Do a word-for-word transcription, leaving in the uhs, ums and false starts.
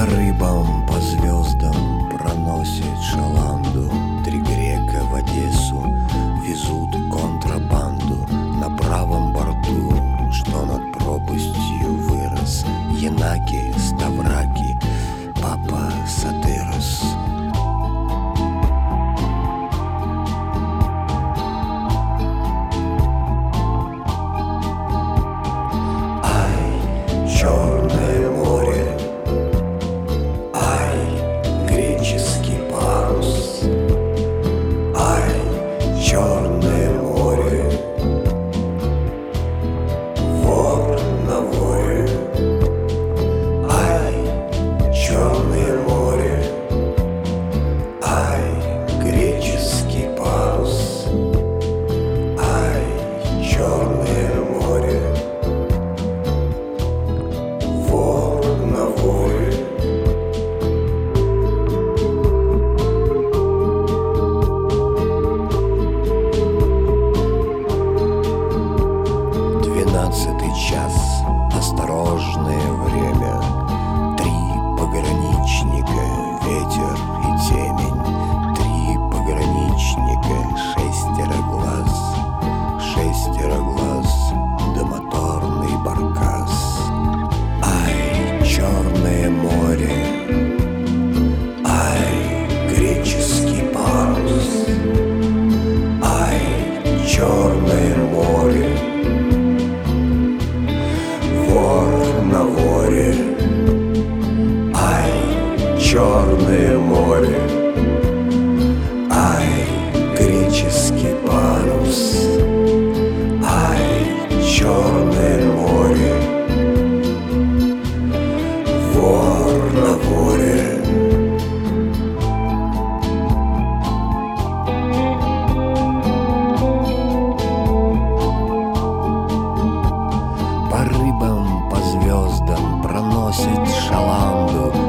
рыбам, по звездам проносит шаланду. Три грека в Одессу везут контрабанду. На правом борту, что над пропастью вырос, Янаки, Ставраки, папа Сатырос. Черное море, ай, греческий парус, ай, черное море, вор на воре, ай, черное море, ай, греческий парус, ай, черное море. Двенадцатый час, осторожное время. Три пограничника, ветер и темень. Три пограничника, шестеро глаз, шестеро глаз, да моторный баркас. Ай, черное море, ай, греческий парус, ай, черное море, вор на воре, ай, черное море, ай, греческий парус, ай, черное море, вор на воре. По рыбам, по звездам проносит шаланду.